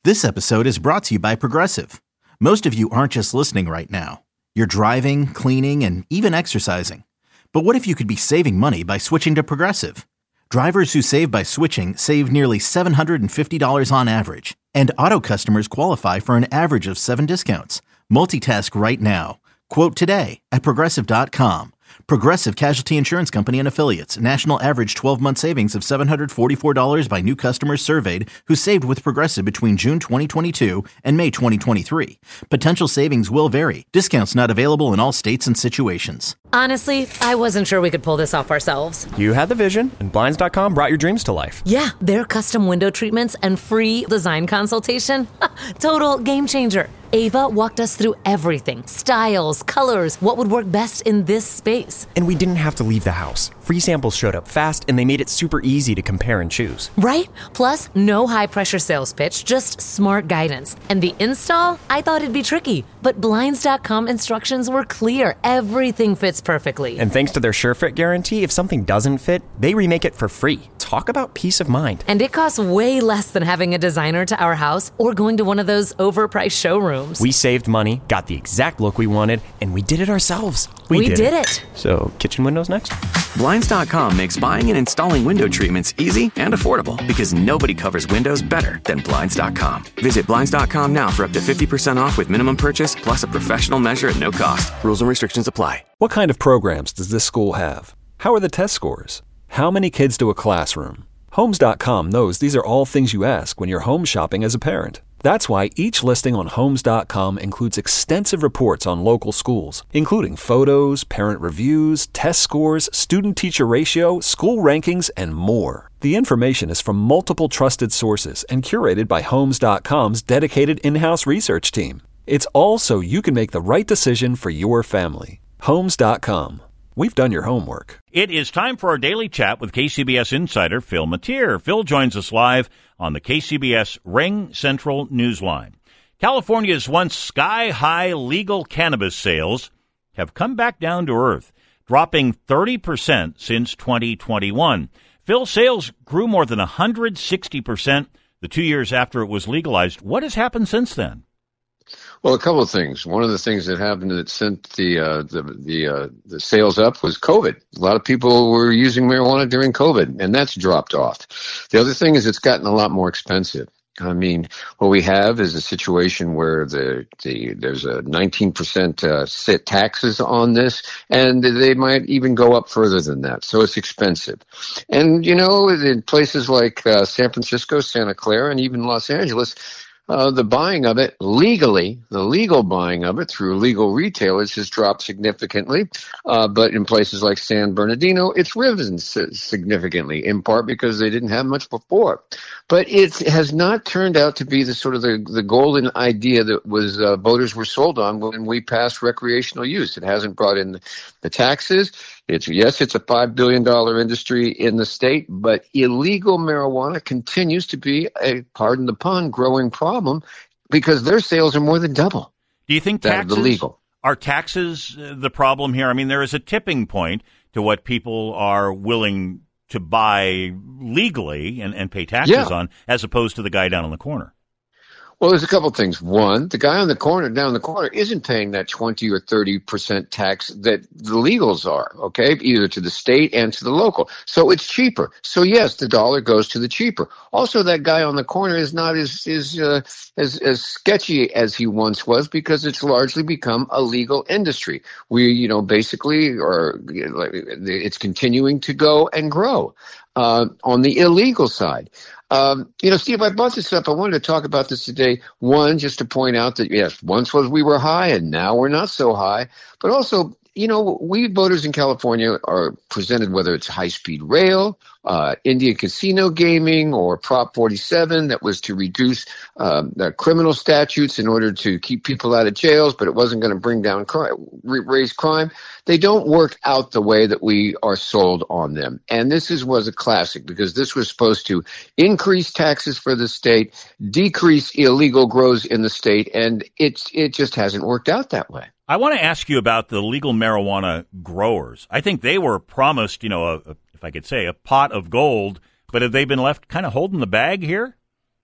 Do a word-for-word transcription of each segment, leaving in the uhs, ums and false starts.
This episode is brought to you by Progressive. Most of you aren't just listening right now. You're driving, cleaning, and even exercising. But what if you could be saving money by switching to Progressive? Drivers who save by switching save nearly seven hundred fifty dollars on average. And auto customers qualify for an average of seven discounts. Multitask right now. Quote today at Progressive dot com. Progressive Casualty Insurance Company and Affiliates. National average twelve-month savings of seven hundred forty-four dollars by new customers surveyed who saved with Progressive between June twenty twenty-two and May twenty twenty-three. Potential savings will vary. Discounts not available in all states and situations. Honestly, I wasn't sure we could pull this off ourselves. You had the vision, and Blinds dot com brought your dreams to life. Yeah, their custom window treatments and free design consultation. Total game changer. Ava walked us through everything. Styles, colors, what would work best in this space. And we didn't have to leave the house. Free samples showed up fast, and they made it super easy to compare and choose. Right? Plus, no high-pressure sales pitch, just smart guidance. And the install? I thought it'd be tricky, but Blinds dot com instructions were clear. Everything fits perfectly. And thanks to their SureFit guarantee, if something doesn't fit, they remake it for free. Talk about peace of mind. And it costs way less than having a designer to our house or going to one of those overpriced showrooms. We saved money, got the exact look we wanted, and we did it ourselves. We, we did, did it. it. So, kitchen windows next? Blinds dot com makes buying and installing window treatments easy and affordable because nobody covers windows better than Blinds dot com. Visit Blinds dot com now for up to fifty percent off with minimum purchase plus a professional measure at no cost. Rules and restrictions apply. What kind of programs does this school have? How are the test scores? How many kids do a classroom? Homes dot com knows these are all things you ask when you're home shopping as a parent. That's why each listing on Homes dot com includes extensive reports on local schools, including photos, parent reviews, test scores, student-teacher ratio, school rankings, and more. The information is from multiple trusted sources and curated by Homes dot com's dedicated in-house research team. It's all so you can make the right decision for your family. Homes dot com. We've done your homework. It is time for our daily chat with K C B S insider Phil Matier. Phil joins us live on the K C B S Ring Central Newsline. California's once sky-high legal cannabis sales have come back down to earth, dropping thirty percent since twenty twenty-one. Phil, sales grew more than one hundred sixty percent the two years after it was legalized. What has happened since then? Well, a couple of things. One of the things that happened that sent the uh, the the, uh, the sales up was COVID. A lot of people were using marijuana during COVID, and that's dropped off. The other thing is it's gotten a lot more expensive. I mean, what we have is a situation where the, the there's a nineteen percent uh, sit taxes on this, and they might even go up further than that. So it's expensive. And, you know, in places like uh, San Francisco, Santa Clara, and even Los Angeles, Uh, the buying of it legally, the legal buying of it through legal retailers has dropped significantly. Uh, but in places like San Bernardino, it's risen significantly, in part because they didn't have much before. But it has not turned out to be the sort of the, the golden idea that was uh, voters were sold on when we passed recreational use. It hasn't brought in the, the taxes. It's yes, it's a five billion dollars industry in the state, but illegal marijuana continues to be a, pardon the pun, growing problem because their sales are more than double. Do you think that taxes of the legal. Are taxes the problem here? I mean, there is a tipping point to what people are willing to buy legally and, and pay taxes yeah. on, as opposed to the guy down on the corner. Well, there's a couple of things. One, the guy on the corner, down the corner, isn't paying that twenty or thirty percent tax that the legals are, okay, either to the state and to the local. So it's cheaper. So, yes, the dollar goes to the cheaper. Also, that guy on the corner is not as as, uh, as as sketchy as he once was because it's largely become a legal industry. We, you know, basically are, it's continuing to go and grow. Uh, on the illegal side. Um, you know, Steve, I brought this up. I wanted to talk about this today. One, just to point out that, yes, once was we were high and now we're not so high. But also, you know, we voters in California are presented, whether it's high-speed rail, uh, Indian casino gaming, or Prop forty-seven that was to reduce um, the criminal statutes in order to keep people out of jails, but it wasn't going to bring down crime, raise crime. They don't work out the way that we are sold on them. And this is, was a classic because this was supposed to increase taxes for the state, decrease illegal grows in the state, and it's, it just hasn't worked out that way. I want to ask you about the legal marijuana growers. I think they were promised, you know, a, a, if I could say, a pot of gold, but have they been left kind of holding the bag here?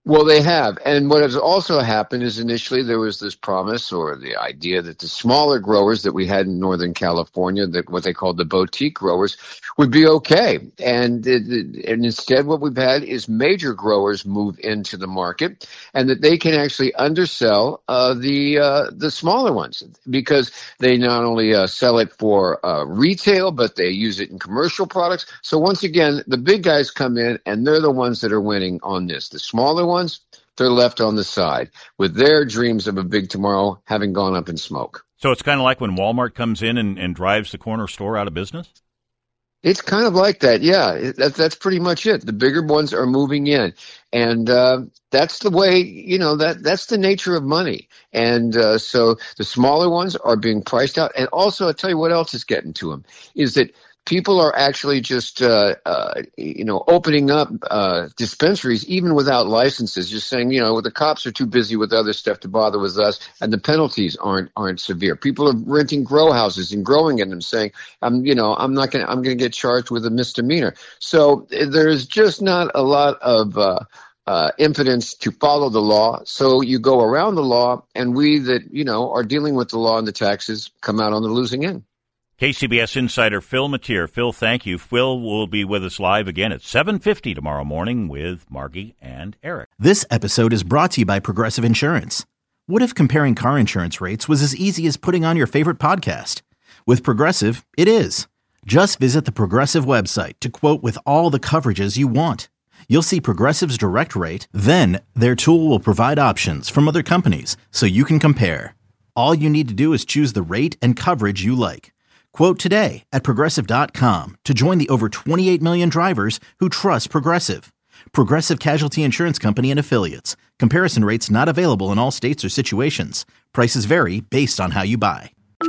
Well, they have. And what has also happened is initially there was this promise or the idea that the smaller growers that we had in Northern California, that what they called the boutique growers, would be okay. And, it, and instead what we've had is major growers move into the market, and that they can actually undersell uh, the uh, the smaller ones, because they not only uh, sell it for uh, retail, but they use it in commercial products. So once again, the big guys come in, and they're the ones that are winning on this. The smaller ones, they're left on the side with their dreams of a big tomorrow having gone up in smoke. So it's kind of like when Walmart comes in and, and drives the corner store out of business? It's kind of like that, yeah. That, that's pretty much it. The bigger ones are moving in, and uh, that's the way, you know, that that's the nature of money. And uh, so the smaller ones are being priced out. And also, I'll tell you what else is getting to them, is that people are actually just, uh, uh, you know, opening up uh, dispensaries even without licenses, just saying, you know, the cops are too busy with other stuff to bother with us, and the penalties aren't aren't severe. People are renting grow houses and growing in them, saying, I'm, you know, I'm not going to, I'm going to get charged with a misdemeanor. So there's just not a lot of uh, uh, impotence to follow the law. So you go around the law, and we that, you know, are dealing with the law and the taxes come out on the losing end. K C B S insider Phil Matier. Phil, thank you. Phil will be with us live again at seven fifty tomorrow morning with Margie and Eric. This episode is brought to you by Progressive Insurance. What if comparing car insurance rates was as easy as putting on your favorite podcast? With Progressive, it is. Just visit the Progressive website to quote with all the coverages you want. You'll see Progressive's direct rate, then their tool will provide options from other companies so you can compare. All you need to do is choose the rate and coverage you like. Quote today at Progressive dot com to join the over twenty-eight million drivers who trust Progressive. Progressive Casualty Insurance Company and Affiliates. Comparison rates not available in all states or situations. Prices vary based on how you buy.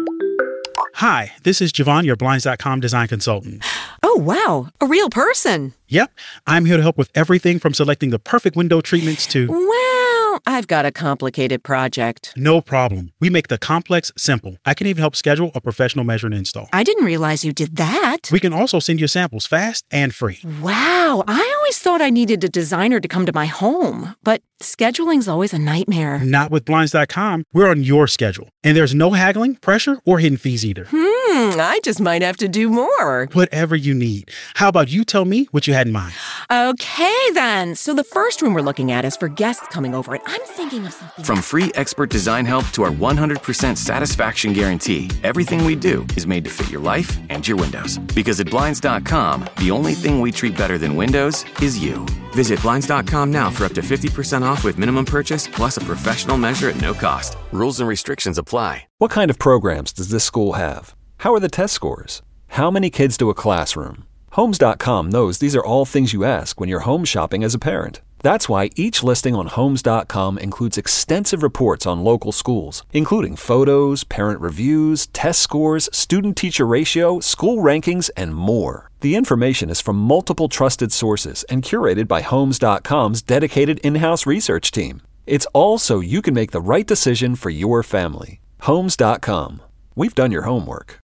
Hi, this is Javon, your Blinds dot com design consultant. Oh, wow. A real person. Yep. I'm here to help with everything from selecting the perfect window treatments to... Well, I've got a complicated project. No problem. We make the complex simple. I can even help schedule a professional measure and install. I didn't realize you did that. We can also send you samples fast and free. Wow. I always thought I needed a designer to come to my home, but scheduling's always a nightmare. Not with Blinds dot com. We're on your schedule, and there's no haggling, pressure, or hidden fees either. Hmm, I just might have to do more. Whatever you need. How about you tell me what you had in mind? Okay, then. So the first room we're looking at is for guests coming over, and I'm thinking of something. From free expert design help to our one hundred percent satisfaction guarantee, everything we do is made to fit your life and your windows. Because at Blinds dot com, the only thing we treat better than windows is you. Visit Blinds dot com now for up to fifty percent off with minimum purchase plus a professional measure at no cost. Rules and restrictions apply. What kind of programs does this school have? How are the test scores? How many kids do a classroom? Homes dot com knows these are all things you ask when you're home shopping as a parent. That's why each listing on Homes dot com includes extensive reports on local schools, including photos, parent reviews, test scores, student-teacher ratio, school rankings, and more. The information is from multiple trusted sources and curated by Homes dot com's dedicated in-house research team. It's all so you can make the right decision for your family. Homes dot com. We've done your homework.